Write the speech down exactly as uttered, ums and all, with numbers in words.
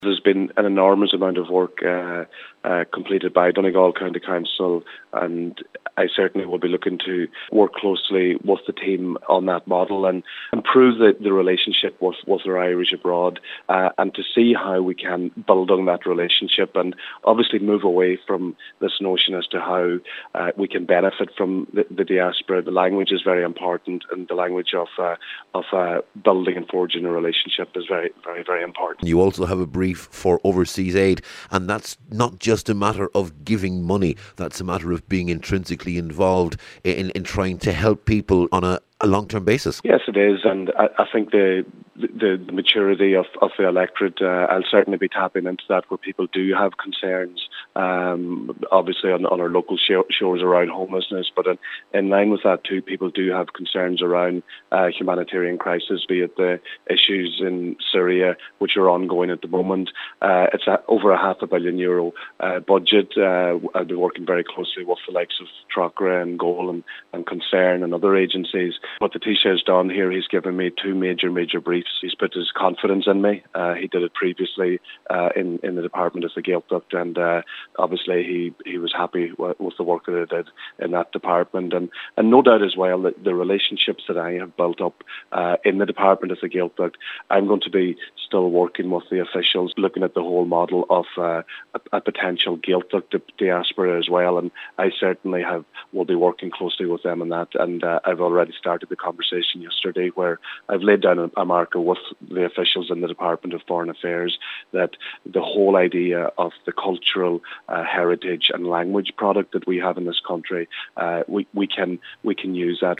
There's been an enormous amount of work uh, uh, completed by Donegal County Council, and I certainly will be looking to work closely with the team on that model and improve the, the relationship with, with our Irish abroad uh, and to see how we can build on that relationship and obviously move away from this notion as to how uh, we can benefit from the, the diaspora. The language is very important, and the language of uh, of uh, building and forging a relationship is very, very, very important. You also have a brief for overseas aid, and that's not just a matter of giving money, that's a matter of being intrinsically involved in, in trying to help people on a, a long-term basis. Yes, it is, and I, I think the the, the maturity of, of the electorate, uh, I'll certainly be tapping into that where people do have concerns, um, obviously on, on our local sh- shores around homelessness, but in, in line with that too, people do have concerns around uh, humanitarian crisis, be it the issues in Syria, which are ongoing at the moment. Uh, it's a, over a half a billion euro uh, budget. Uh, I'll be working very closely with the likes of Trácaire and Goal and, and Concern and other agencies. What the Taoiseach has done here, he's given me two major, major briefs. He's put his confidence in me. Uh, he did it previously uh, in, in the Department of the Gaeltacht, and uh, obviously he, he was happy w- with the work that I did in that department. And, and no doubt as well that the relationships that I have built up uh, in the Department of the Gaeltacht, I'm going to be still working with the officials, looking at the whole model of uh, a, a potential Gaeltacht diaspora as well. And I certainly have will be working closely with them on that. And uh, I've already started the conversation yesterday where I've laid down a, a marker with the officials in the Department of Foreign Affairs that the whole idea of the cultural uh, heritage and language product that we have in this country, uh, we, we can we can use that